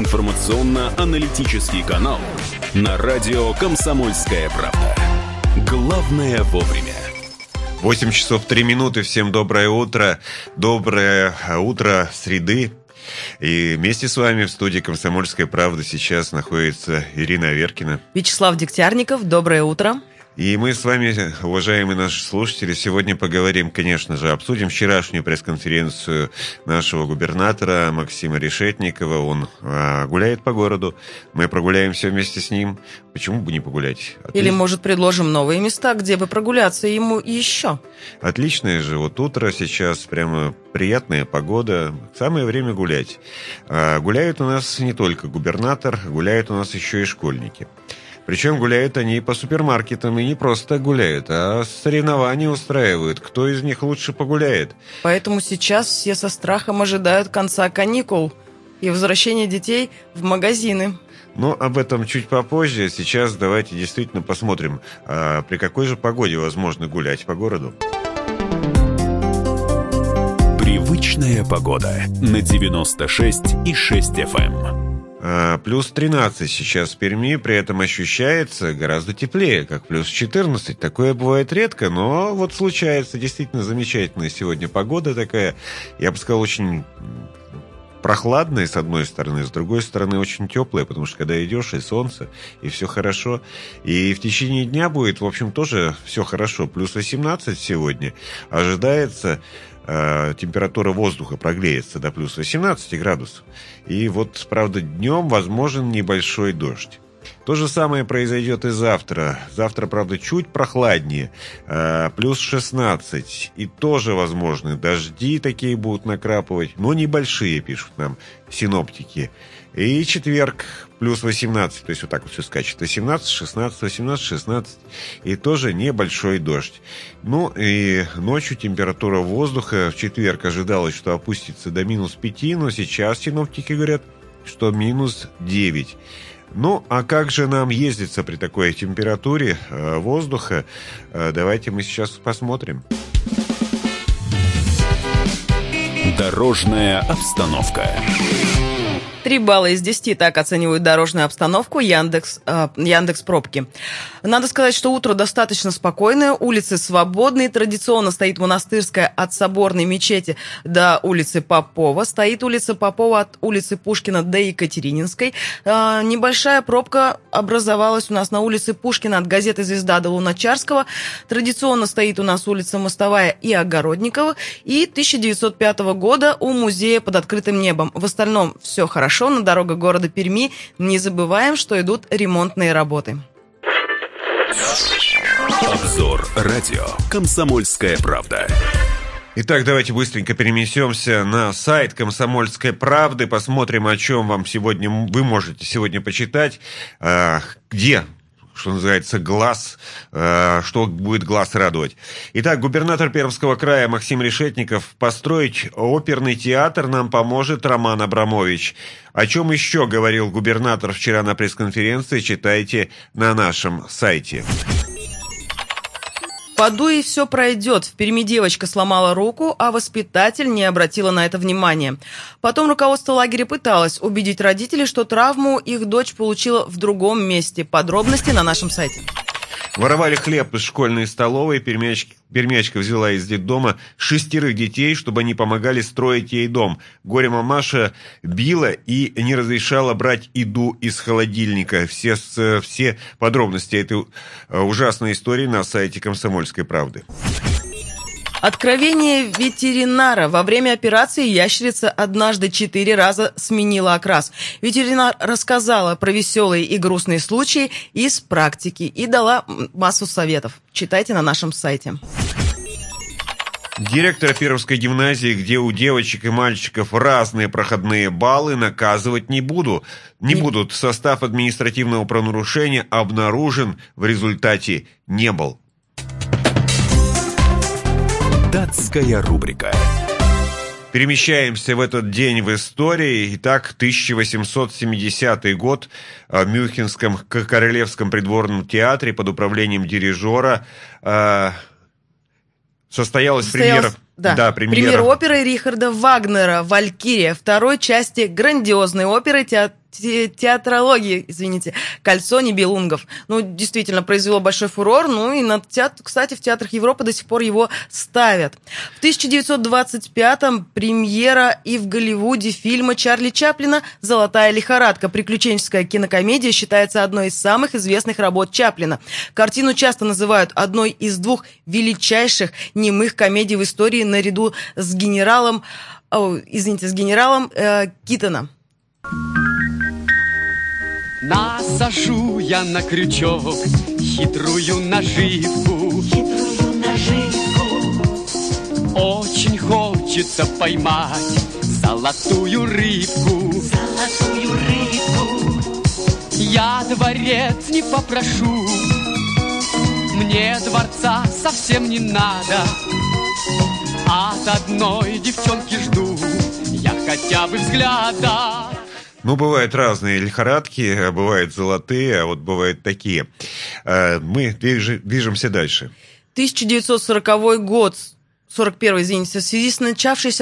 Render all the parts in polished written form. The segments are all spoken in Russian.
информационно-аналитический канал на радио «Комсомольская правда». Главное вовремя. 8 часов 3 минуты. Всем доброе утро. Доброе утро среды. И вместе с вами в студии «Комсомольская правда» сейчас находится Ирина Аверкина. Вячеслав Дегтярников. Доброе утро. И мы с вами, уважаемые наши слушатели, сегодня поговорим, конечно же, обсудим вчерашнюю пресс-конференцию нашего губернатора Максима Решетникова. Он гуляет по городу, мы прогуляемся вместе с ним. Почему бы не погулять? Или, может, предложим новые места, где бы прогуляться ему еще? Отличное же вот утро сейчас, прямо приятная погода, самое время гулять. Гуляют у нас не только губернатор, гуляют у нас еще и школьники. Причем гуляют они по супермаркетам, и не просто гуляют, а соревнования устраивают, кто из них лучше погуляет. Поэтому сейчас все со страхом ожидают конца каникул и возвращения детей в магазины. Но об этом чуть попозже. Сейчас давайте действительно посмотрим, при какой же погоде возможно гулять по городу. Привычная погода на 96,6 FM. Плюс 13 сейчас в Перми, при этом ощущается гораздо теплее, как плюс 14. Такое бывает редко, но вот случается. Действительно замечательная сегодня погода такая. Я бы сказал, очень прохладная с одной стороны, с другой стороны очень теплая, потому что когда идешь, и солнце, и все хорошо. И в течение дня будет, в общем, тоже все хорошо. Плюс 18 сегодня ожидается. Температура воздуха прогреется до плюс 18 градусов. И вот, правда, днем возможен небольшой дождь. То же самое произойдет и завтра. Завтра, правда, чуть прохладнее. Плюс 16. И тоже возможны дожди такие будут накрапывать. Но небольшие, пишут нам синоптики. И четверг плюс 18. То есть вот так вот все скачет. 18, 16, 18, 16. И тоже небольшой дождь. Ну и ночью температура воздуха в четверг ожидалось, что опустится до минус 5. Но сейчас синоптики говорят, что минус 9. Ну, а как же нам ездиться при такой температуре воздуха? Давайте мы сейчас посмотрим. Дорожная обстановка. 3 балла из 10 так оценивают дорожную обстановку Яндекс Пробки. Надо сказать, что утро достаточно спокойное, улицы свободные. Традиционно стоит Монастырская от Соборной мечети до улицы Попова. Стоит улица Попова от улицы Пушкина до Екатерининской. Небольшая пробка образовалась у нас на улице Пушкина от газеты «Звезда» до Луначарского. Традиционно стоит у нас улица Мостовая и Огородникова. И 1905 года у музея под открытым небом. В остальном все хорошо. На дорогах города Перми. Не забываем, что идут ремонтные работы. Обзор радио «Комсомольская правда». Итак, давайте быстренько перенесемся на сайт «Комсомольской правды». Посмотрим, о чем вы можете сегодня почитать. Где, что называется, глаз, что будет глаз радовать. Итак, губернатор Пермского края Максим Решетников: построить оперный театр нам поможет Роман Абрамович. О чем еще говорил губернатор вчера на пресс-конференции, читайте на нашем сайте. Подуй, и все пройдет. В Перми девочка сломала руку, а воспитатель не обратила на это внимания. Потом руководство лагеря пыталось убедить родителей, что травму их дочь получила в другом месте. Подробности на нашем сайте. Воровали хлеб из школьной столовой. Пермячка взяла из детдома 6 детей, чтобы они помогали строить ей дом. Горе-мамаша била и не разрешала брать еду из холодильника. Все подробности этой ужасной истории на сайте «Комсомольской правды». Откровение ветеринара. Во время операции ящерица однажды 4 раза сменила окрас. Ветеринар рассказала про веселые и грустные случаи из практики и дала массу советов. Читайте на нашем сайте. Директора Пермской гимназии, где у девочек и мальчиков разные проходные баллы, наказывать не будут. Состав административного правонарушения обнаружен, в результате не был. Датская рубрика. Перемещаемся в этот день в истории. Итак, 1870 год. В Мюнхенском Королевском придворном театре под управлением дирижера состоялась премьера. Премьера оперы Рихарда Вагнера «Валькирия», второй части грандиозной оперы театрологии, извините, «Кольцо Нибелунгов». Ну, действительно, произвело большой фурор. Ну, и, кстати, в театрах Европы до сих пор его ставят. В 1925-м премьера и в Голливуде фильма Чарли Чаплина «Золотая лихорадка». Приключенческая кинокомедия считается одной из самых известных работ Чаплина. Картину часто называют одной из двух величайших немых комедий в истории наряду с генералом Китоном. Насажу я на крючок хитрую наживку. Очень хочется поймать золотую рыбку. Я дворец не попрошу, мне дворца совсем не надо. От одной девчонки жду я хотя бы взгляда. Ну, бывают разные лихорадки, бывают золотые, а вот бывают такие. Мы движемся дальше. 1940 год, 41-й, извините, в связи с начавшейся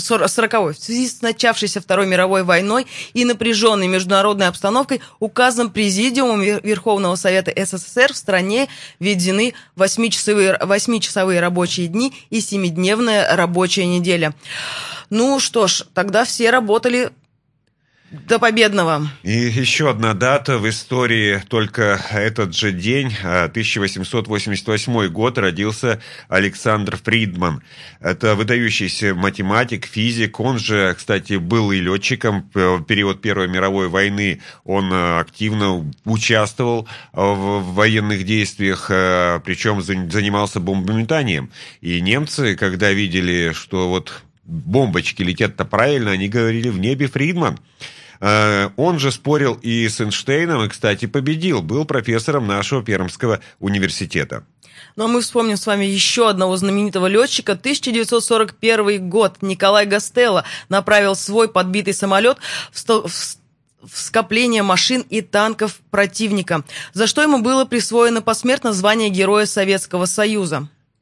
Второй мировой войной и напряженной международной обстановкой указом Президиума Верховного Совета СССР в стране введены 8-часовые рабочие дни и 7-дневная рабочая неделя. Ну что ж, тогда все работали до победного. И еще одна дата в истории. Только этот же день, 1888 год, родился Александр Фридман. Это выдающийся математик, физик. Он же, кстати, был и летчиком. В период Первой мировой войны он активно участвовал в военных действиях, причем занимался бомбометанием. И немцы, когда видели, что вот бомбочки летят-то правильно, они говорили: в небе Фридман. Он же спорил и с Эйнштейном, и, кстати, победил. Был профессором нашего Пермского университета. Ну, а мы вспомним с вами еще одного знаменитого летчика. 1941 год. Николай Гастелло направил свой подбитый самолет в скопление машин и танков противника, за что ему было присвоено посмертно звание Героя Советского Союза.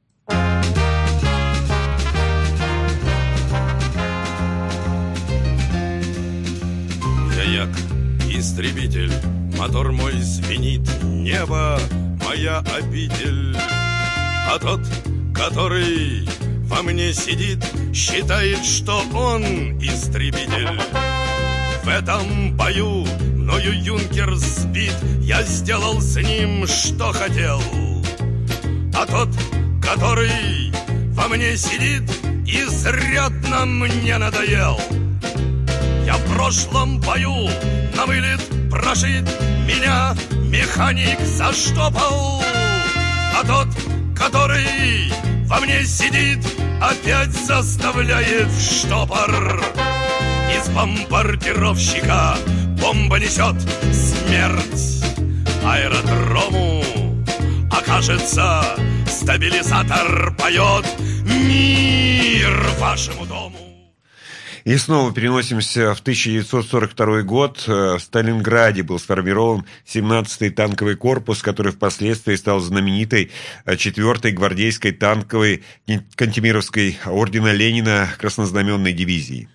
Як истребитель, мотор мой звенит, небо моя обитель. А тот, который во мне сидит, считает, что он истребитель. В этом бою мною юнкер сбит, я сделал с ним, что хотел. А тот, который во мне сидит, изрядно мне надоел. Я в прошлом бою на вылет прошит, меня механик заштопал. А тот, который во мне сидит, опять заставляет в штопор. Из бомбардировщика бомба несет смерть аэродрому. Окажется, стабилизатор поет мир вашему дому. И снова переносимся в 1942 год. В Сталинграде был сформирован 17-й танковый корпус, который впоследствии стал знаменитой 4-й гвардейской танковой Кантемировской ордена Ленина краснознаменной дивизии.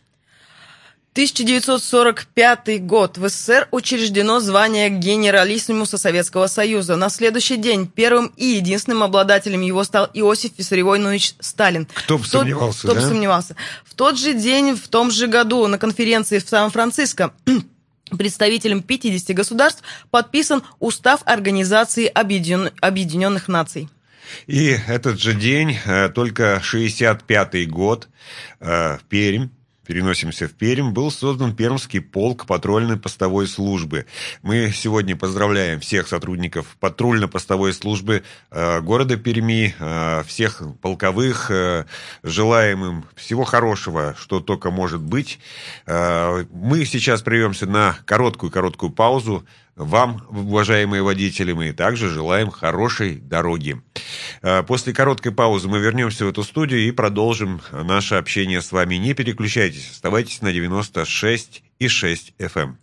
1945 год. В СССР учреждено звание генералиссимуса Советского Союза. На следующий день первым и единственным обладателем его стал Иосиф Виссарионович Сталин. Кто бы сомневался, Кто бы сомневался. В тот же день, в том же году, на конференции в Сан-Франциско представителям 50 государств подписан Устав Организации Объединенных Наций. И этот же день, только 65-й год, Пермь. Переносимся в Пермь, был создан Пермский полк патрульно-постовой службы. Мы сегодня поздравляем всех сотрудников патрульно-постовой службы города Перми, всех полковых, желаем им всего хорошего, что только может быть. Мы сейчас прервемся на короткую паузу. Вам, уважаемые водители, мы также желаем хорошей дороги. После короткой паузы мы вернемся в эту студию и продолжим наше общение с вами. Не переключайтесь, оставайтесь на 96,6 FM.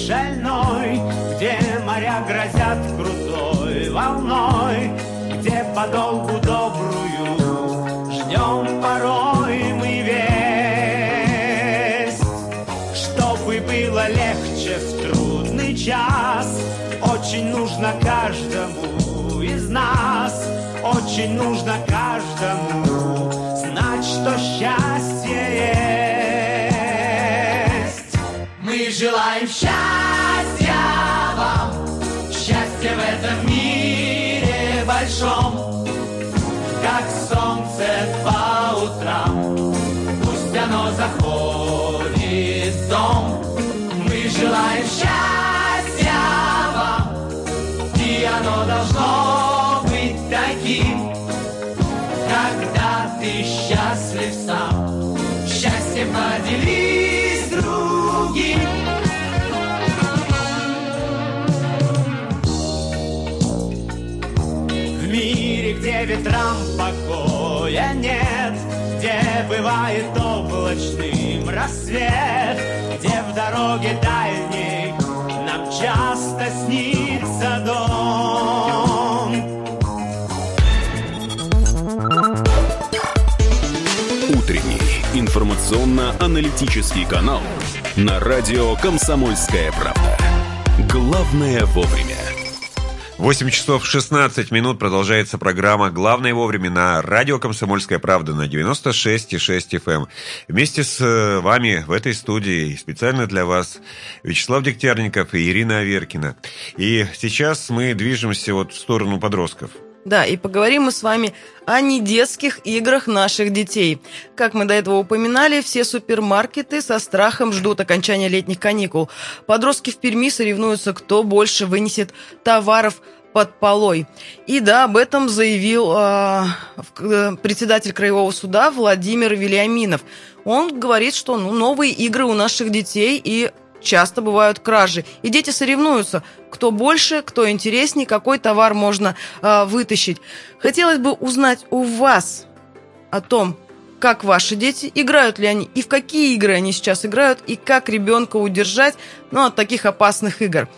шальной, где моря грозят крутой волной, где подолгу добрую ждем порой мы весть, чтобы было легче в трудный час. Очень нужно каждому из нас, очень нужно каждому знать, что счастье есть. Мы желаем счастья вам, счастья в этом мире большом, как солнце по утрам, пусть оно заходит в дом. Мы желаем счастья вам, и оно должно быть таким, когда ты счастлив сам, счастьем поделись с другим. В мире, где ветрам покоя нет, где бывает облачным рассвет, где в дороге дальней нам часто снится дом. Утренний информационно-аналитический канал на радио «Комсомольская правда». Главное вовремя. 8 часов 16 минут продолжается программа «Главное вовремя» на радио «Комсомольская правда» на 96,6 FM. Вместе с вами в этой студии специально для вас Вячеслав Дегтярников и Ирина Аверкина. И сейчас мы движемся вот в сторону подростков. Да, и поговорим мы с вами о недетских играх наших детей. Как мы до этого упоминали, все супермаркеты со страхом ждут окончания летних каникул. Подростки в Перми соревнуются, кто больше вынесет товаров под полой. И да, об этом заявил председатель Краевого суда Владимир Вильяминов. Он говорит, что новые игры у наших детей и часто бывают кражи. И дети соревнуются, кто больше, кто интереснее, какой товар можно вытащить. Хотелось бы узнать у вас о том, как ваши дети, играют ли они, и в какие игры они сейчас играют, и как ребенка удержать от таких опасных игр.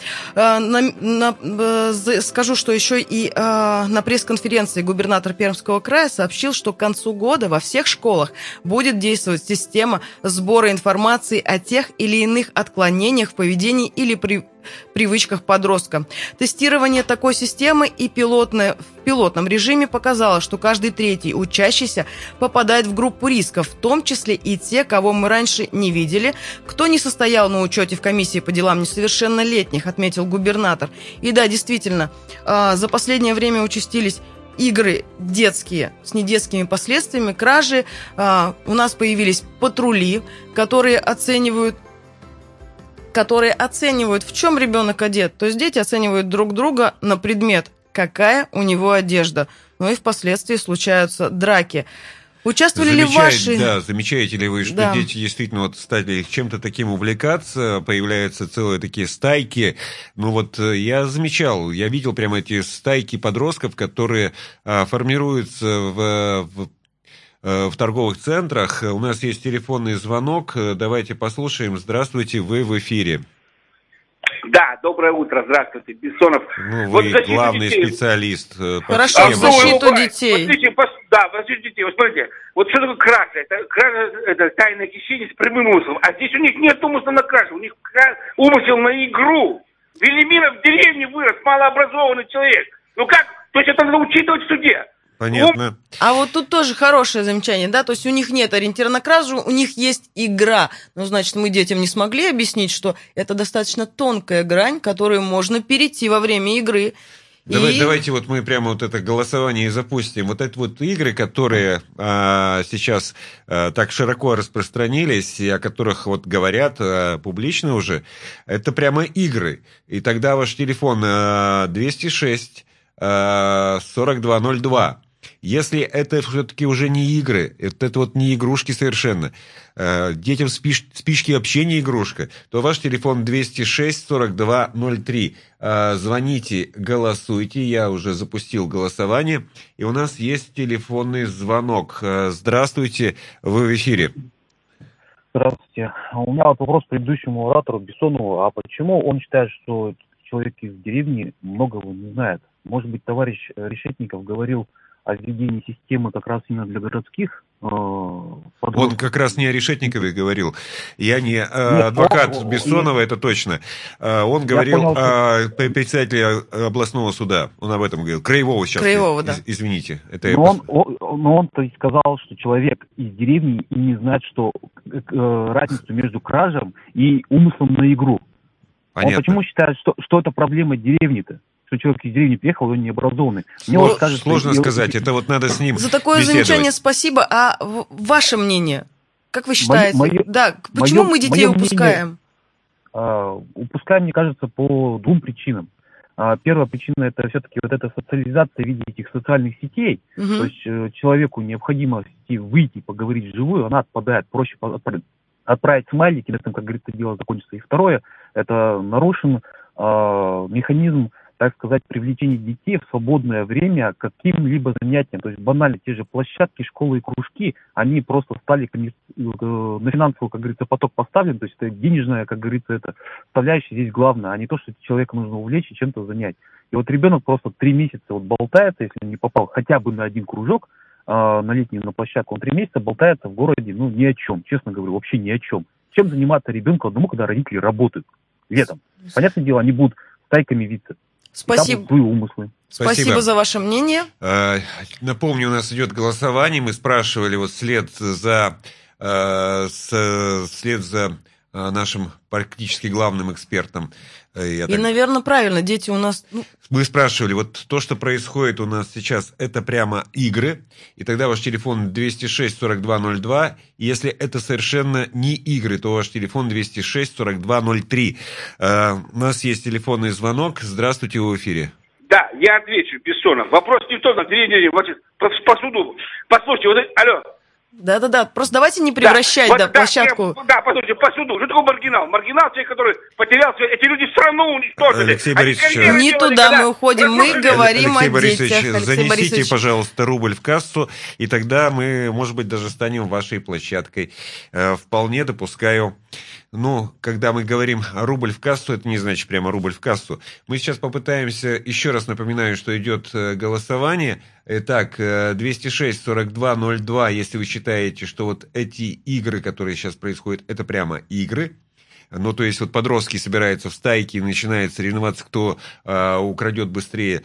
Скажу, что еще и на пресс-конференции губернатор Пермского края сообщил, что к концу года во всех школах будет действовать система сбора информации о тех или иных отклонениях в поведении или привычках подростка. Тестирование такой системы и в пилотном режиме показало, что каждый третий учащийся попадает в группу рисков, в том числе и те, кого мы раньше не видели, кто не состоял на учете в комиссии по делам несовершеннолетних, отметил губернатор. И да, действительно, за последнее время участились игры детские с недетскими последствиями, кражи. У нас появились патрули, которые оценивают, в чем ребенок одет. То есть дети оценивают друг друга на предмет, какая у него одежда. И впоследствии случаются драки. Участвовали ли ваши... Да, замечаете ли вы, что дети действительно стали чем-то таким увлекаться, появляются целые такие стайки. Я замечал, я видел прямо эти стайки подростков, которые формируются в торговых центрах. У нас есть телефонный звонок. Давайте послушаем. Здравствуйте, вы в эфире. Да, доброе утро, здравствуйте, Бессонов. Вы главный специалист. Хорошо, в защиту детей. Защиту детей. Смотрите, что такое кража? Это тайное хищение с прямым умыслом. А здесь у них нет умысла на кражу, у них умысел на игру. Вильяминов в деревне вырос, малообразованный человек. То есть это надо учитывать в суде. Понятно. А вот тут тоже хорошее замечание, да, то есть у них нет ориентира на кражу, у них есть игра. Значит, мы детям не смогли объяснить, что это достаточно тонкая грань, которую можно перейти во время игры. Давайте мы прямо это голосование и запустим. Это игры, которые сейчас так широко распространились, и о которых говорят публично уже, это прямо игры. И тогда ваш телефон 206 4202. Если это все-таки уже не игры, это не игрушки совершенно, детям спички вообще не игрушка, то ваш телефон 206-4203. Звоните, голосуйте, я уже запустил голосование, и у нас есть телефонный звонок. Здравствуйте, вы в эфире. Здравствуйте. У меня вот вопрос к предыдущему оратору Бессонову. А почему он считает, что человек из деревни многого не знает? Может быть, товарищ Решетников говорил о введении системы как раз именно для городских подростков? Он как раз не о Решетникове говорил. Я не адвокат Бессонова, это точно. Он говорил о председателе областного суда. Он об этом говорил. Краевого сейчас. Краевого, да. Извините. Но он то есть сказал, что человек из деревни и не знает, что разницу между кражем и умыслом на игру. Понятно. Он почему считает, что это проблема деревни-то? Что человек из деревни приехал, он необразованный. Сложно сказать, это вот надо с ним За такое беседовать. замечание спасибо. А ваше мнение? Как вы считаете? Почему мы детей упускаем? Упускаем, мне кажется, по двум причинам. Первая причина – это все-таки вот эта социализация в виде этих социальных сетей. То есть человеку необходимо выйти, поговорить вживую, она отпадает. Проще отправить смайлики, на этом, как говорится, дело закончится. И второе – это нарушен механизм, так сказать, привлечение детей в свободное время к каким-либо занятиям. То есть банально те же площадки, школы и кружки, они просто стали на финансовый, как говорится, поток поставлен. То есть это денежная, как говорится, это составляющая здесь главное, а не то, что человека нужно увлечь и чем-то занять. И вот ребенок просто 3 месяца вот болтается, если он не попал хотя бы на один кружок, на летнюю, на площадку, он 3 месяца болтается в городе, ну, ни о чем, честно говорю, вообще ни о чем. Чем заниматься ребенку одному, когда родители работают летом? Понятное дело, они будут стайками виться. Спасибо. Спасибо за ваше мнение. Напомню, у нас идет голосование. Мы спрашивали вот вслед за нашим практически главным экспертом. Наверное, правильно, дети у нас... Мы спрашивали, вот то, что происходит у нас сейчас, это прямо игры, и тогда ваш телефон 206-4202, и если это совершенно не игры, то ваш телефон 206-4203. У нас есть телефонный звонок. Здравствуйте, вы в эфире. Да, я отвечу, Бессонов. Вопрос не в том, по суду. Послушайте, вот, алло. Да. Просто давайте не превращать площадку. Послушайте, по суду. Что такое маргинал? Маргинал, человек, который потерял... Эти люди страну уничтожили. Алексей Борисович, не туда мы уходим. Мы говорим о детях. Занесите, пожалуйста, рубль в кассу, и тогда мы, может быть, даже станем вашей площадкой. Вполне допускаю. Ну, когда мы говорим рубль в кассу, это не значит прямо рубль в кассу. Мы сейчас попытаемся, еще раз напоминаю, что идет голосование. Итак, 206-4202, если вы считаете, что вот эти игры, которые сейчас происходят, это прямо игры. Ну, то есть вот подростки собираются в стайки и начинают соревноваться, кто украдет быстрее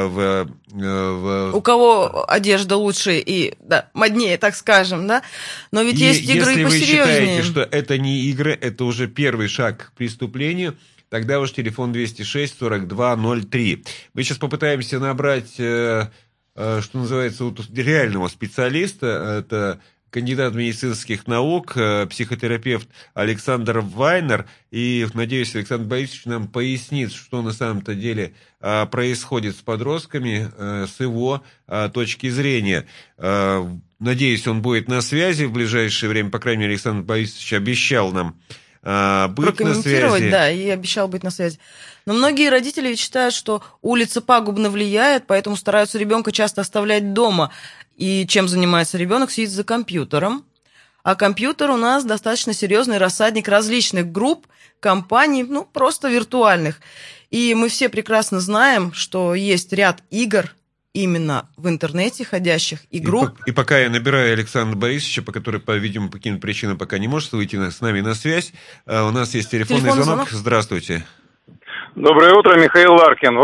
У кого одежда лучше и моднее, так скажем, да? Но ведь есть игры и посерьезнее. Если вы считаете, что это не игры, это уже первый шаг к преступлению, тогда ваш телефон 206-4203. Мы сейчас попытаемся набрать, что называется, реального специалиста. Это кандидат медицинских наук, психотерапевт Александр Вайнер. И, надеюсь, Александр Борисович нам пояснит, что на самом-то деле происходит с подростками с его точки зрения. Надеюсь, он будет на связи в ближайшее время. По крайней мере, Александр Борисович обещал нам быть на связи. Да, и обещал быть на связи. Но многие родители ведь считают, что улица пагубно влияет, поэтому стараются ребенка часто оставлять дома. И чем занимается ребенок? Сидит за компьютером. А компьютер у нас достаточно серьезный рассадник различных групп, компаний, просто виртуальных. И мы все прекрасно знаем, что есть ряд игр именно в интернете ходящих и групп. И пока я набираю Александра Борисовича, который, по-видимому, по каким-то причинам пока не может выйти с нами на связь, у нас есть телефонный звонок. Здравствуйте. Доброе утро, Михаил Ларкин.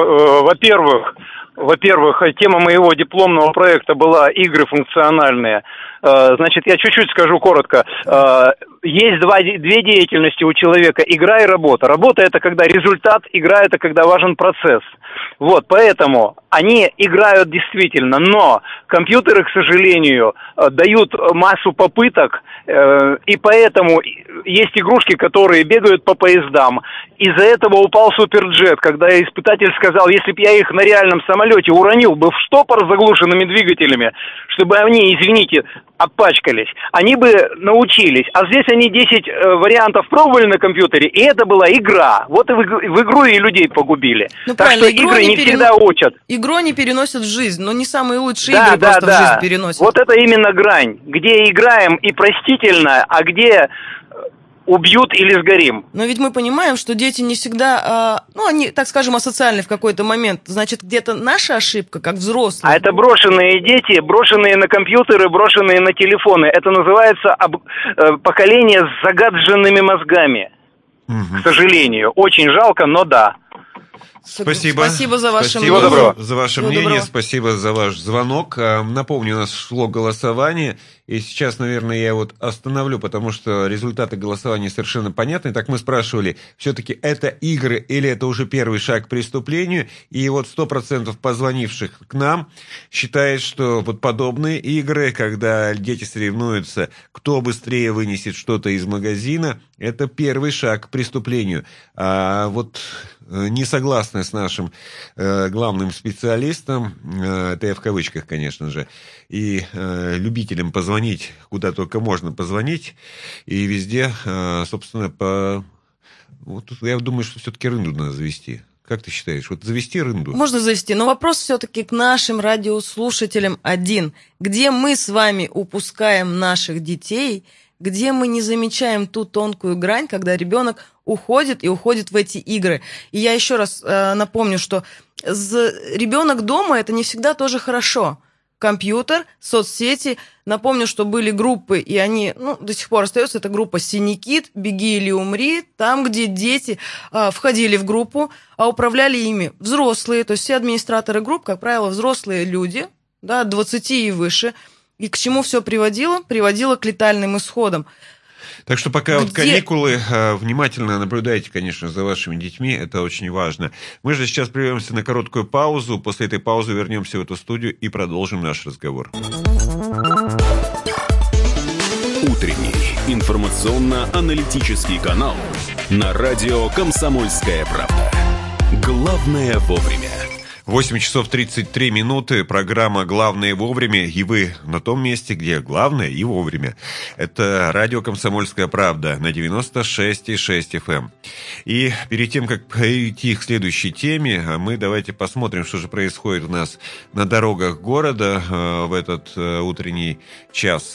Во-первых, тема моего дипломного проекта была игры функциональные. Значит, я чуть-чуть скажу коротко. Есть две деятельности у человека: игра и работа. Работа – это когда результат, игра – это когда важен процесс. Вот, поэтому они играют действительно, но компьютеры, к сожалению, дают массу попыток, и поэтому есть игрушки, которые бегают по поездам. Из-за этого упал Суперджет, когда испытатель сказал, если бы я их на реальном самолете уронил бы в штопор с заглушенными двигателями, чтобы они, извините, отпачкались, они бы научились. А здесь они 10 вариантов пробовали на компьютере, и это была игра. Вот и в игру и людей погубили. Так что игры не всегда учат. Игру они переносят в жизнь, но не самые лучшие игры просто в жизнь переносят. Вот это именно грань, где играем и простительно, а где убьют или сгорим. Но ведь мы понимаем, что дети не всегда, они, так скажем, асоциальны в какой-то момент. Значит, где-то наша ошибка, как взрослые. А это брошенные дети, брошенные на компьютеры, брошенные на телефоны. Это называется поколение с загадженными мозгами. К сожалению. Очень жалко, но да. Спасибо. Спасибо за ваше мнение. За ваше мнение. Доброго. Спасибо за ваш звонок. Напомню, у нас шло голосование. И сейчас, наверное, я вот остановлю, потому что результаты голосования совершенно понятны. Так мы спрашивали, все-таки это игры или это уже первый шаг к преступлению? И вот 100% позвонивших к нам считает, что вот подобные игры, когда дети соревнуются, кто быстрее вынесет что-то из магазина, это первый шаг к преступлению. А вот не согласны с нашим главным специалистом, это я в кавычках, конечно же, и любителям позвонить, куда только можно позвонить, и везде, собственно, вот я думаю, что все-таки рынду надо завести. Как ты считаешь, вот завести рынду? Можно завести, но вопрос все-таки к нашим радиослушателям один. Где мы с вами упускаем наших детей, где мы не замечаем ту тонкую грань, когда ребенок уходит в эти игры. И я еще раз напомню, что ребенок дома – это не всегда тоже хорошо. Компьютер, соцсети. Напомню, что были группы, и они до сих пор остаются. Это группа «Синий-Кит», «Беги или умри», там, где дети входили в группу, а управляли ими взрослые. То есть все администраторы групп, как правило, взрослые люди, да, 20 и выше. И к чему все приводило? Приводило к летальным исходам. Так что пока вот каникулы, внимательно наблюдайте, конечно, за вашими детьми, это очень важно. Мы же сейчас прервемся на короткую паузу, после этой паузы вернемся в эту студию и продолжим наш разговор. Утренний информационно-аналитический канал на радио «Комсомольская правда». Главное вовремя. 8 часов 33 минуты, программа «Главное вовремя», и вы на том месте, где главное и вовремя. Это радио «Комсомольская правда» на 96,6 FM. И перед тем, как перейти к следующей теме, мы давайте посмотрим, что же происходит у нас на дорогах города в этот утренний час.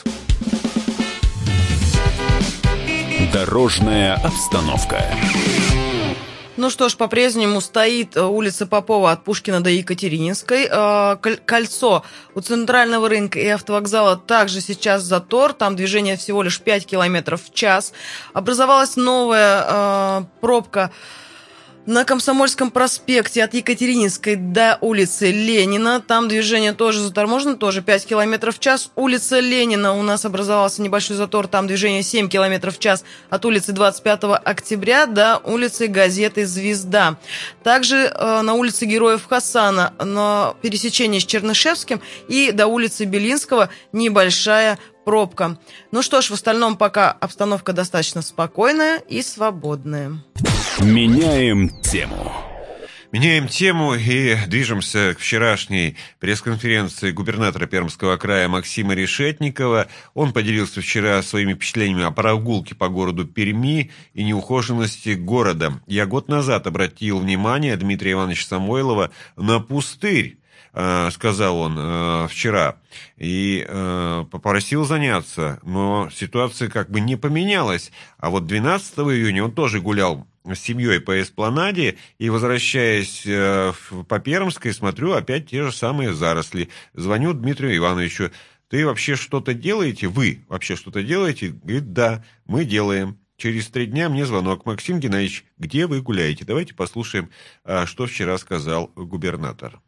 Дорожная обстановка. Ну что ж, по-прежнему стоит улица Попова от Пушкина до Екатерининской. Кольцо у Центрального рынка и автовокзала также сейчас затор. Там движение всего лишь 5 км в час. Образовалась новая пробка на Комсомольском проспекте от Екатерининской до улицы Ленина. Там движение тоже заторможено, тоже 5 км в час. Улица Ленина у нас образовался небольшой затор. Там движение 7 км в час от улицы 25 октября до улицы Газеты «Звезда». Также на улице Героев Хасана на пересечении с Чернышевским и до улицы Белинского небольшая пробка. Ну что ж, в остальном пока обстановка достаточно спокойная и свободная. Меняем тему. Меняем тему и движемся к вчерашней пресс-конференции губернатора Пермского края Максима Решетникова. Он поделился вчера своими впечатлениями о прогулке по городу Перми и неухоженности города. Я год назад обратил внимание Дмитрия Ивановича Самойлова на пустырь, сказал он вчера, и попросил заняться, но ситуация как бы не поменялась. А вот 12 июня он тоже гулял с семьей по эспланаде, и, возвращаясь по Пермской, смотрю, опять те же самые заросли. Звоню Дмитрию Ивановичу: ты вообще что-то делаете? Вы вообще что-то делаете? Говорит: да, мы делаем. Через 3 дня мне звонок: Максим Геннадьевич, где вы гуляете? Давайте послушаем, что вчера сказал губернатор.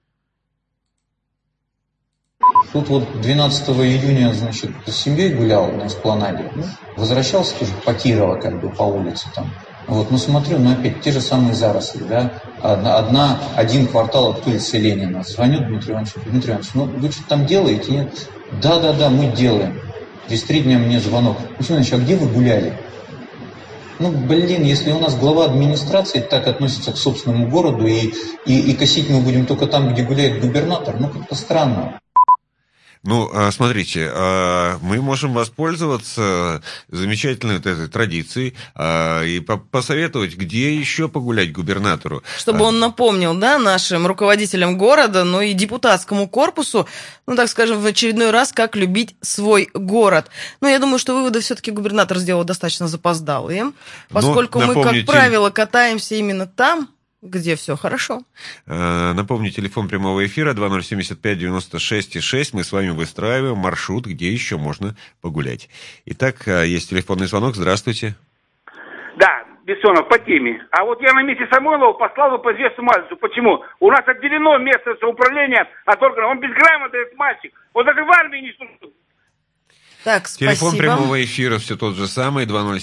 Тут вот 12 июня, значит, с семьей гулял на эспланаде. Возвращался тоже по Кирова, как бы по улице там. Вот, ну смотрю, опять те же самые заросли, да. Один квартал от улицы Ленина. Звоню Дмитрию Ивановичу: Дмитрий Иванович, вы что-то там делаете? Нет? Да, мы делаем. Через 3 дня мне звонок: Максим Иванович, а где вы гуляли? Если у нас глава администрации так относится к собственному городу, и косить мы будем только там, где гуляет губернатор, как-то странно. Ну, смотрите, мы можем воспользоваться замечательной вот этой традицией и посоветовать, где еще погулять губернатору. Чтобы он напомнил, да, нашим руководителям города, ну и депутатскому корпусу, ну, так скажем, в очередной раз, как любить свой город. Но я думаю, что выводы все-таки губернатор сделал достаточно запоздалые, поскольку мы, как правило, катаемся именно там, где все хорошо. Напомню, телефон прямого эфира 2075-96-6. Мы с вами выстраиваем маршрут, где еще можно погулять. Итак, есть телефонный звонок. Здравствуйте. Да, Бессонов, по теме. А вот я на месте Самойлова послал бы по известному адресу. Почему? У нас отделено место самоуправления от органов. Он безграмотный, этот мальчик. Он даже в армии не служит. Так, спасибо. Телефон прямого эфира все тот же самый,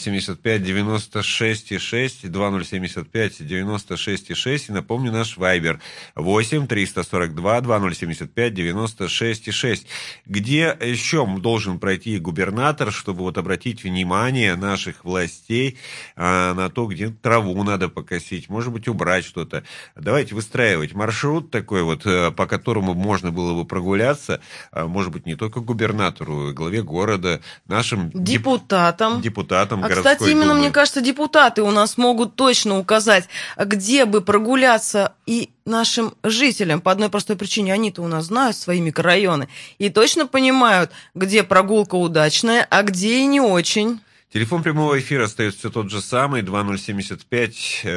2075-96-6, 2075-96-6. И напомню, наш вайбер 8-342-2075-96-6. Где еще должен пройти губернатор, чтобы вот обратить внимание наших властей на то, где траву надо покосить, может быть, убрать что-то. Давайте выстраивать маршрут такой вот, по которому можно было бы прогуляться, может быть, не только губернатору, главе города, нашим депутатам городской кстати, именно, думы. мне кажется, депутаты у нас могут точно указать, где бы прогуляться и нашим жителям. По одной простой причине. Они-то у нас знают свои микрорайоны и точно понимают, где прогулка удачная, а где и не очень. Телефон прямого эфира остается все тот же самый, 2075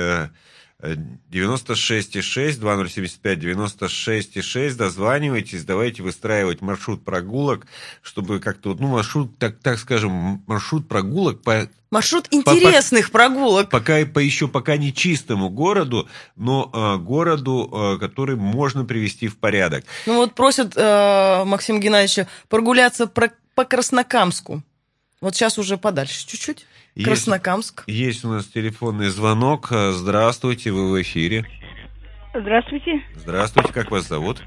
96,6, 2075-96,6. Дозванивайтесь, давайте выстраивать маршрут прогулок, чтобы как-то, ну, маршрут, так скажем, маршрут прогулок маршрут интересных прогулок. Пока не чистому городу, но городу, который можно привести в порядок. Ну вот просят Максима Геннадьевича прогуляться по Краснокамску. Вот сейчас уже подальше чуть-чуть. Краснокамск. Есть у нас телефонный звонок. Здравствуйте, вы в эфире. Здравствуйте. Здравствуйте, как вас зовут?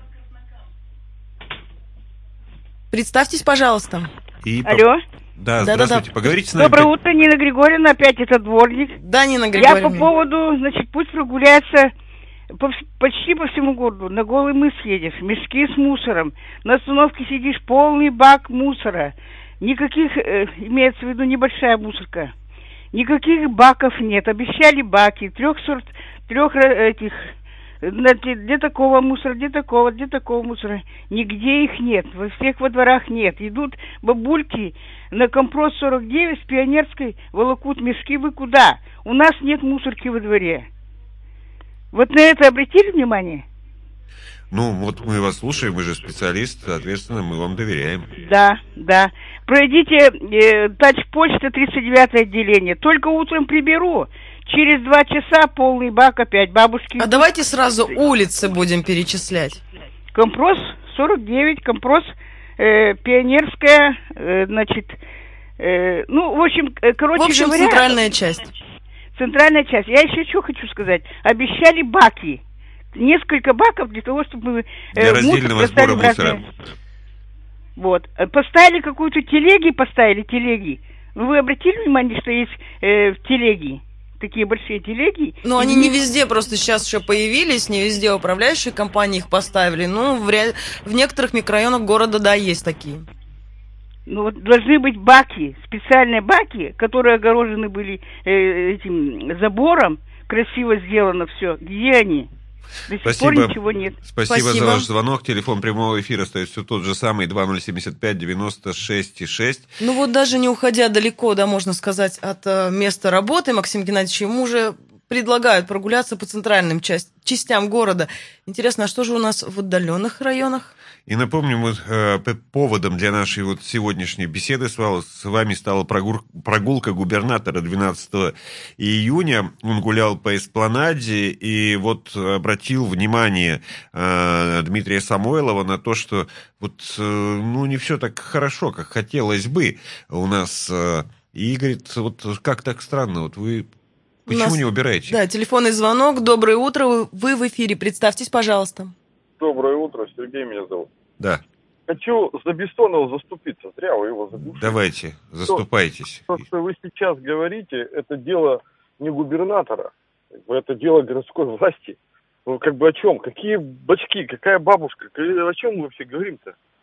Представьтесь, пожалуйста. Алло. Да, здравствуйте. Поговорите с нами. Доброе утро, Нина Григорьевна, опять это дворник. Да, Нина Григорьевна. Я по поводу, значит, пусть прогуляется почти по всему городу. На Голый мыс едешь, мешки с мусором. На остановке сидишь, полный бак мусора. Никаких, имеется в виду небольшая мусорка, никаких баков нет. Обещали баки, трех этих, для такого мусора, для такого мусора. Нигде их нет, во всех во дворах нет. Идут бабульки на Компрос 49 с Пионерской, волокут мешки. Вы куда? У нас нет мусорки во дворе. Вот на это обратили внимание? Ну, вот мы вас слушаем, вы же специалист, соответственно, мы вам доверяем. Да. Пройдите тачпочта 39 отделение. Только утром приберу. Через 2 часа полный бак опять. Бабушки. А давайте сразу улицы будем перечислять. Компрос 49, Компрос Пионерская, значит, ну, в общем, короче говоря... центральная часть. Центральная часть. Я еще что хочу сказать. Обещали баки. Несколько баков для того, чтобы для раздельного сбора мусора. Вот. Поставили какую-то телеги. Вы обратили внимание, что есть телеги? Такие большие телеги. Но они не везде просто сейчас еще появились, не везде управляющие компании их поставили. Ну, в некоторых микрорайонах города, да, есть такие. Ну, вот должны быть баки, специальные баки, которые огорожены были этим забором. Красиво сделано все. Где они? До сих пор ничего нет. Спасибо за ваш звонок. Телефон прямого эфира остается все тот же самый, 2075-96-6. Ну вот даже не уходя далеко, да, можно сказать, от места работы, Максим Геннадьевич, ему уже предлагают прогуляться по центральным частям города. Интересно, а что же у нас в отдаленных районах? И напомню, поводом для нашей вот сегодняшней беседы с вами стала прогулка губернатора 12 июня. Он гулял по эспланаде и вот обратил внимание Дмитрия Самойлова на то, что вот, ну, не все так хорошо, как хотелось бы у нас. И говорит, вот как так странно, вот вы почему не убираете? Да, телефонный звонок. Доброе утро, вы в эфире. Представьтесь, пожалуйста. Доброе утро, Сергей меня зовут. Да. Хочу за Бессонова заступиться. Зря вы его заглушили. Давайте, заступайтесь. То, что вы сейчас говорите, это дело не губернатора, это дело городской власти. Ну, как бы о чем? Какие бачки, какая бабушка? О чем мы вообще говорим-то?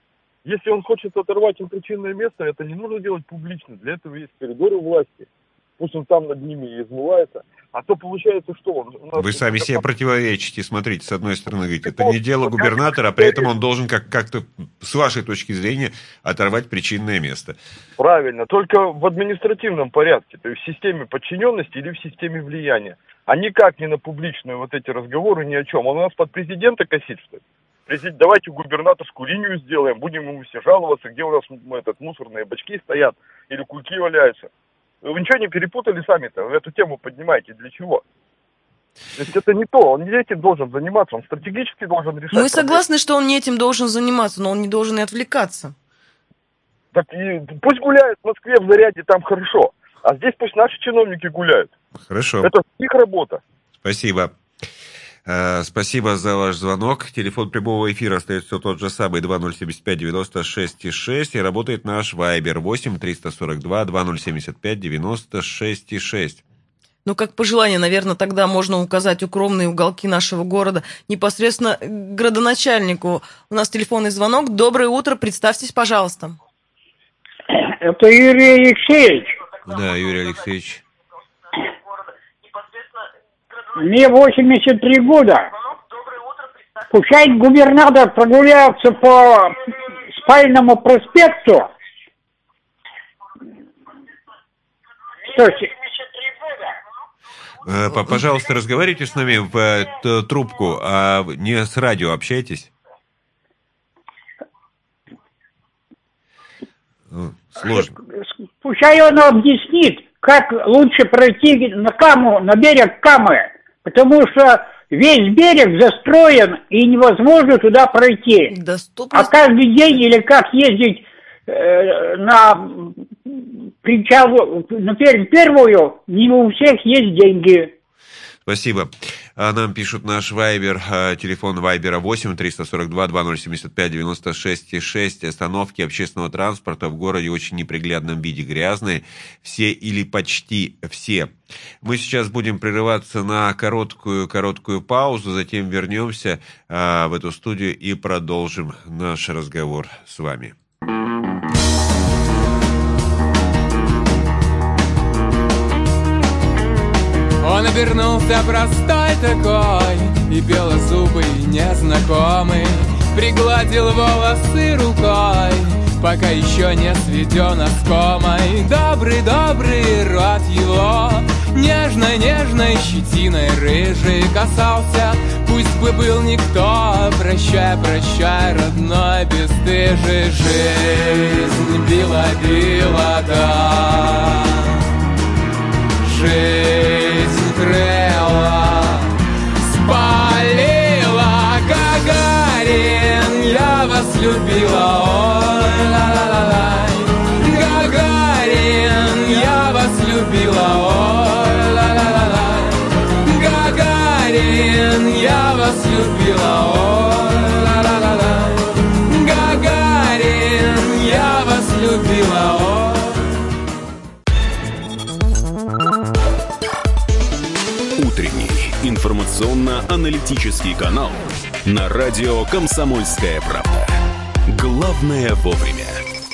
Если он хочет оторвать им причинное место, это не нужно делать публично. Для этого есть коридоры власти. Пусть он там над ними и измывается. А то получается, что он... Вы сами себе противоречите. Смотрите, с одной стороны, говорите, это не дело губернатора, а при этом он должен как-то, с вашей точки зрения, оторвать причинное место. Правильно, только в административном порядке, то есть в системе подчиненности или в системе влияния. А никак не на публичные вот эти разговоры ни о чем. Он у нас под президента косит, что ли? Давайте губернаторскую линию сделаем, будем ему все жаловаться, где у нас мусорные бачки стоят или кульки валяются. Вы ничего не перепутали сами-то? Вы эту тему поднимаете. Для чего? То есть это не то. Он не этим должен заниматься. Он стратегически должен решать. Мы согласны, что он не этим должен заниматься, но он не должен и отвлекаться. Так и пусть гуляют в Москве в Заряде, там хорошо. А здесь пусть наши чиновники гуляют. Хорошо. Это их работа. Спасибо. Спасибо за ваш звонок. Телефон прямого эфира остается все тот же самый, 2075-96-6. И работает наш Вайбер 8-342-2075-96-6. Ну, как пожелание, наверное, тогда можно указать укромные уголки нашего города непосредственно градоначальнику. У нас телефонный звонок. Доброе утро, представьтесь, пожалуйста. Это Юрий Алексеевич. Да, Юрий Алексеевич. Мне 83 года. Пускай губернатор прогуляется по Спальному проспекту. Пожалуйста, разговаривайте с нами в трубку, а не с радио общайтесь. Сложно. Пускай он объяснит, как лучше пройти на берег Камы. Потому что весь берег застроен, и невозможно туда пройти. А каждый день или как ездить на причал, на первую, не у всех есть деньги. Спасибо. Нам пишут наш Вайбер, телефон Вайбера 8-342-2075-96-6. Остановки общественного транспорта в городе в очень неприглядном виде, грязные. Все или почти все. Мы сейчас будем прерываться на короткую паузу, затем вернемся в эту студию и продолжим наш разговор с вами. Он обернулся простой такой и белозубый незнакомый, пригладил волосы рукой, пока еще не сведен оскомой. Добрый рот его нежной щетиной рыжий касался. Пусть бы был никто, прощай, родной бесстыжий. Жизнь била, да. Жизнь крыла, спалила. Гагарин, я вас любила, ой, ла-ла-ла-лай. Гагарин, я вас любила, ой, ла-ла-ла-лай. Гагарин, я вас любила, ой, ла-ла-ла-лай. Гагарин, я вас любила, ой. Утренний информационно-аналитический канал на радио «Комсомольская правда». Главное вовремя.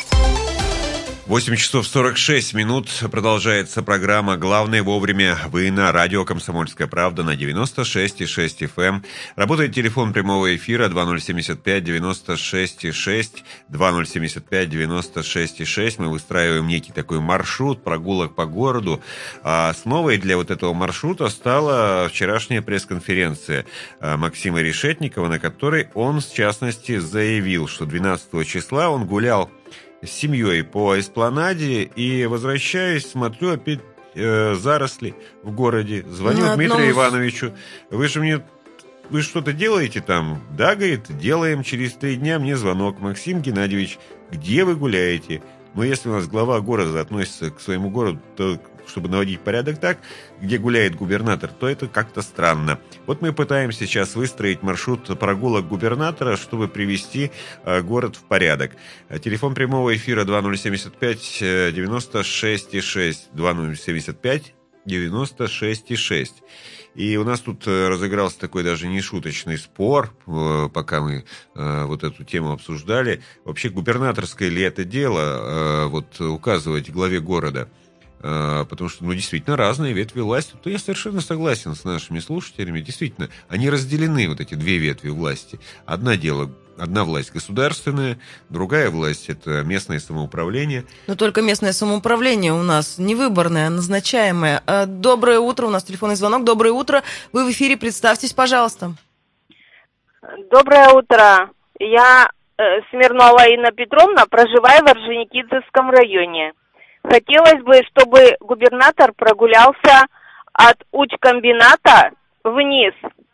8 часов 46 минут. Продолжается программа «Главное вовремя». Вы на радио «Комсомольская правда» на 96,6 FM. Работает телефон прямого эфира 2075-96,6. 2075-96,6. Мы выстраиваем некий такой маршрут прогулок по городу. А основой для вот этого маршрута стала вчерашняя пресс-конференция Максима Решетникова, на которой он, в частности, заявил, что 12 числа он гулял с семьей по эспланаде и, возвращаясь, смотрю, опять заросли в городе. Звоню Дмитрию Ивановичу. Вы что-то делаете там? Да, говорит, делаем. Через 3 дня мне звонок. Максим Геннадьевич, где вы гуляете? Но если у нас глава города относится к своему городу, то, чтобы наводить порядок так, где гуляет губернатор, то это как-то странно. Вот мы пытаемся сейчас выстроить маршрут прогулок губернатора, чтобы привести город в порядок. Телефон прямого эфира 2075-96-6, 96,6. И у нас тут разыгрался такой даже нешуточный спор, пока мы вот эту тему обсуждали. Вообще, губернаторское ли это дело, вот указывать главе города? Потому что, действительно, разные ветви власти. То я совершенно согласен с нашими слушателями. Действительно, они разделены, вот эти две ветви власти. Одна власть государственная, другая власть – это местное самоуправление. Но только местное самоуправление у нас не выборное, а назначаемое. Доброе утро, у нас телефонный звонок. Доброе утро, вы в эфире, представьтесь, пожалуйста. Доброе утро. Я Смирнова Инна Петровна, проживаю в Орджоникидзевском районе. Хотелось бы, чтобы губернатор прогулялся от учкомбината вниз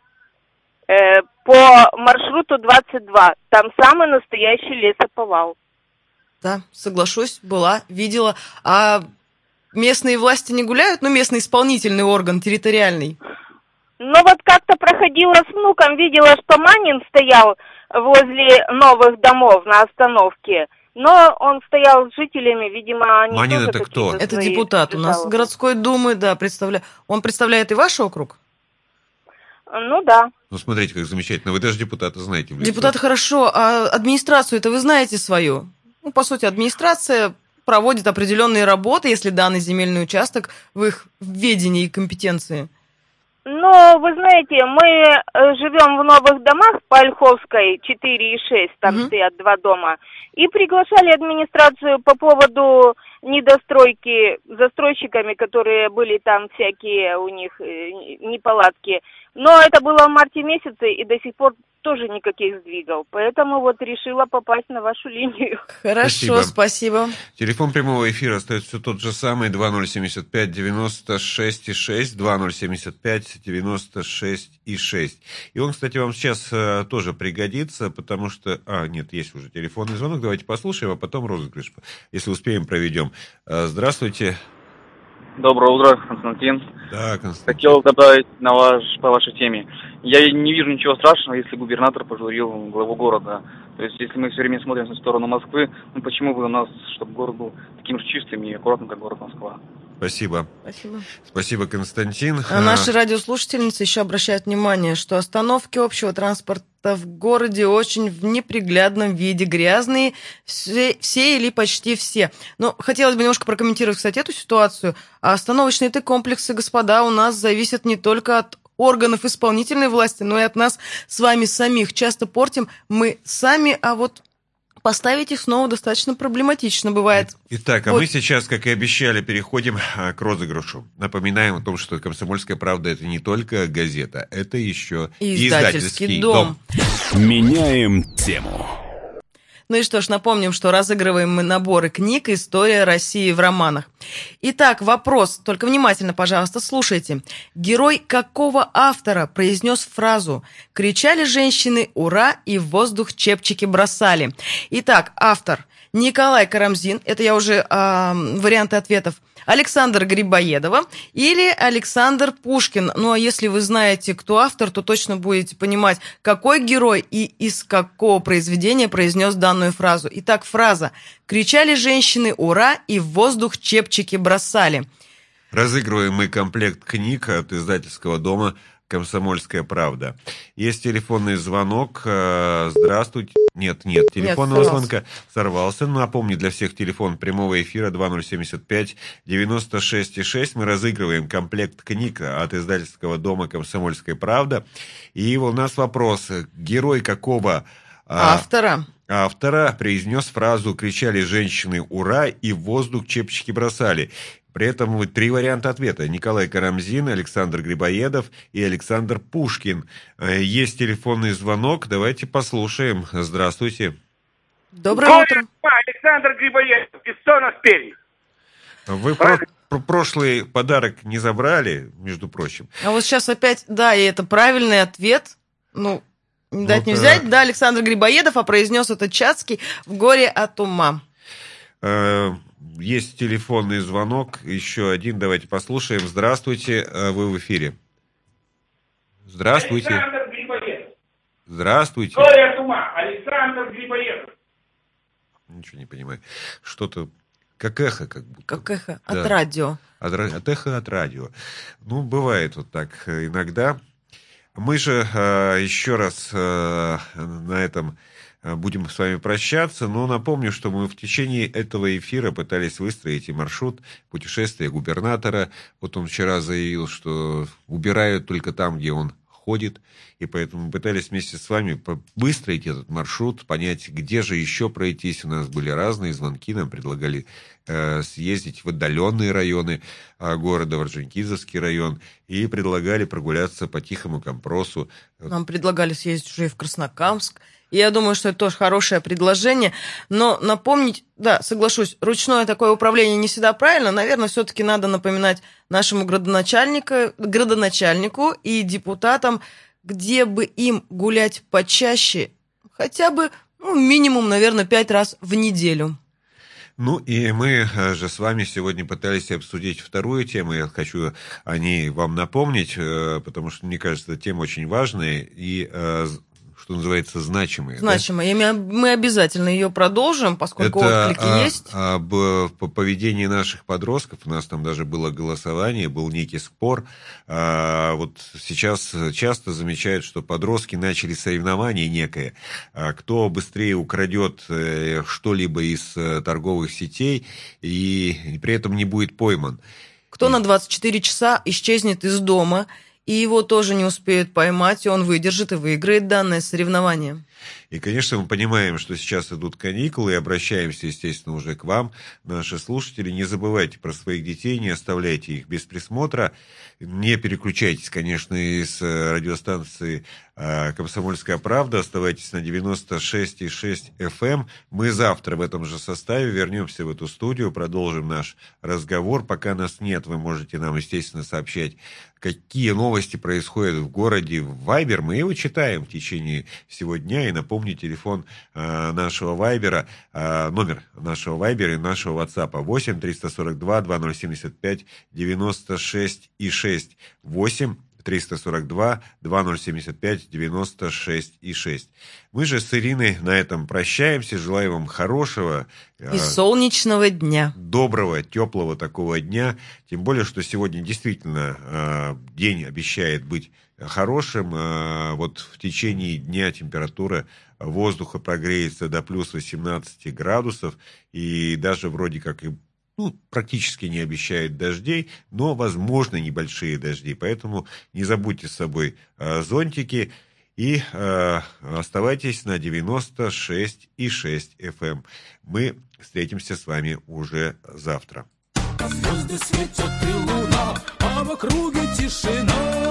по маршруту 22. Там самый настоящий лесоповал. Да, соглашусь, была, видела. А местные власти не гуляют? Местный исполнительный орган, территориальный. Вот как-то проходила с внуком, видела, что Манин стоял возле новых домов на остановке. Но он стоял с жителями, видимо, они Манин тоже это кто? Это депутат у нас городской думы, да, Он представляет и ваш округ? Да. Смотрите, как замечательно. Вы даже депутата знаете. Депутаты хорошо, а администрацию это вы знаете свою? По сути, администрация проводит определенные работы, если данный земельный участок в их ведении и компетенции. Вы знаете, мы живем в новых домах по Ольховской 4 и 6, там стоят 2 дома, и приглашали администрацию по поводу недостройки застройщиками, которые были там всякие у них неполадки. Но это было в марте месяце, и до сих пор тоже никаких сдвигов. Поэтому решила попасть на вашу линию. Хорошо, спасибо. Телефон прямого эфира остается все тот же самый, 2075-96-6, 2075-96-6. И он, кстати, вам сейчас тоже пригодится, потому что... нет, есть уже телефонный звонок. Давайте послушаем, а потом розыгрыш, если успеем, проведем. Здравствуйте. Доброе утро, Константин. Да, Константин. Хотел добавить по вашей теме. Я не вижу ничего страшного, если губернатор пожурил главу города. То есть, если мы все время смотрим в сторону Москвы, почему бы у нас, чтобы город был таким же чистым и аккуратным, как город Москва? Спасибо. Спасибо, Константин. Наши радиослушательницы еще обращают внимание, что остановки общего транспорта в городе очень в неприглядном виде, грязные, все или почти все. Хотелось бы немножко прокомментировать, кстати, эту ситуацию. А остановочные-то комплексы, господа, у нас зависят не только от органов исполнительной власти, но и от нас с вами самих. Часто портим мы сами, а поставить их снова достаточно проблематично бывает. Итак, мы сейчас, как и обещали, переходим к розыгрышу. Напоминаем о том, что «Комсомольская правда» — это не только газета, это еще и издательский дом. Меняем тему. И что ж, напомним, что разыгрываем мы наборы книг «История России в романах». Итак, вопрос, только внимательно, пожалуйста, слушайте. Герой какого автора произнес фразу «Кричали женщины «Ура!» и в воздух чепчики бросали»? Итак, автор Николай Карамзин, это я уже варианты ответов, Александр Грибоедова или Александр Пушкин. А если вы знаете, кто автор, то точно будете понимать, какой герой и из какого произведения произнес данную фразу. Итак, фраза «Кричали женщины «Ура!» и в воздух чепчики бросали». Разыгрываем мы комплект книг от издательского дома «Комсомольская правда». Есть телефонный звонок. Здравствуйте. Нет, телефонного звонка сорвался. Напомню, для всех телефон прямого эфира 2075-96-6. Мы разыгрываем комплект книг от издательского дома «Комсомольская правда». И у нас вопрос. Герой какого автора произнес фразу «Кричали женщины «Ура!» и в воздух чепчики бросали»? При этом 3 варианта ответа. Николай Карамзин, Александр Грибоедов и Александр Пушкин. Есть телефонный звонок. Давайте послушаем. Здравствуйте. Доброе утро. Александр Грибоедов, Бессонов, Пермь. Вы прошлый подарок не забрали, между прочим. А вот сейчас опять, и это правильный ответ. Не дать не взять. Да, Александр Грибоедов, произнес это Чацкий в «Горе от ума». Есть телефонный звонок, еще один, давайте послушаем. Здравствуйте, вы в эфире. Здравствуйте. Александр Грибоедов. Здравствуйте. «Горе от ума», Александр Грибоедов. Ничего не понимаю. Что-то Как эхо, как будто. Как эхо Да. от радио. От эха от радио. Ну, бывает вот так иногда. Мы же еще раз на этом будем с вами прощаться, но напомню, что мы в течение этого эфира пытались выстроить и маршрут путешествия губернатора. Вот он вчера заявил, что убирают только там, где он ходит, и поэтому пытались вместе с вами выстроить этот маршрут, понять, где же еще пройтись. У нас были разные звонки, нам предлагали съездить в отдаленные районы города, в Орджоникидзевский район, и предлагали прогуляться по Тихому Компросу. Нам предлагали съездить уже и в Краснокамск. И я думаю, что это тоже хорошее предложение. Но напомнить, да, соглашусь, ручное такое управление не всегда правильно. Наверное, все-таки надо напоминать нашему градоначальнику и депутатам, где бы им гулять почаще, хотя бы минимум, наверное, 5 раз в неделю. Ну и мы же с вами сегодня пытались обсудить вторую тему. Я хочу о ней вам напомнить, потому что, мне кажется, эта тема очень важная и, что называется, значимая. Значимая. Да? Мы обязательно ее продолжим, поскольку отклики есть. Об поведении наших подростков. У нас там даже было голосование, был некий спор. Вот сейчас часто замечают, что подростки начали соревнование некое. Кто быстрее украдет что-либо из торговых сетей и при этом не будет пойман. Кто на 24 часа исчезнет из дома, и его тоже не успеют поймать, и он выдержит и выиграет данное соревнование. И, конечно, мы понимаем, что сейчас идут каникулы, и обращаемся, естественно, уже к вам, наши слушатели. Не забывайте про своих детей, не оставляйте их без присмотра. Не переключайтесь, конечно, из радиостанции «Комсомольская правда». Оставайтесь на 96,6 FM. Мы завтра в этом же составе вернемся в эту студию, продолжим наш разговор. Пока нас нет, вы можете нам, естественно, сообщать, какие новости происходят в городе, в Viber. Мы его читаем в течение всего дня. И напомню, телефон нашего Вайбера, номер нашего Вайбера и нашего WhatsApp 8 342 2075 96 и 6 8 342 2075 96 и 6. Мы же с Ириной на этом прощаемся. Желаю вам хорошего и солнечного дня. Доброго, теплого такого дня. Тем более, что сегодня действительно день обещает быть хорошим. Вот в течение дня температура воздуха прогреется до плюс 18 градусов. И даже вроде как и практически не обещают дождей, но возможны небольшие дожди. Поэтому не забудьте с собой зонтики и оставайтесь на 96,6 FM. Мы встретимся с вами уже завтра. Звезды светят и луна, а в округе тишина.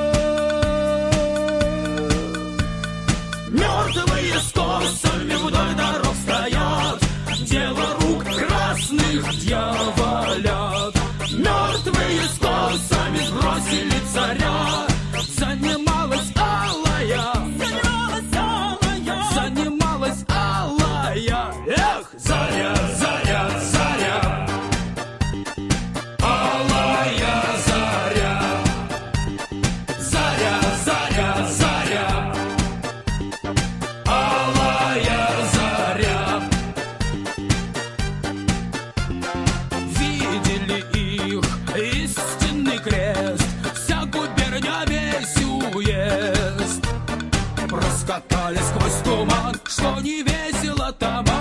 Мертвые с косами вдоль дорог стоят, дело рук красных дьяволят. Мертвые с косами сбросили царя. Занималась алая, занималась алая. Эх, заря, заря, заря, алая заря, заря, заря, заря, алая заря. Видели их истинный крест, вся губерния, весь уезд. Проскакали сквозь туман, что не весело там.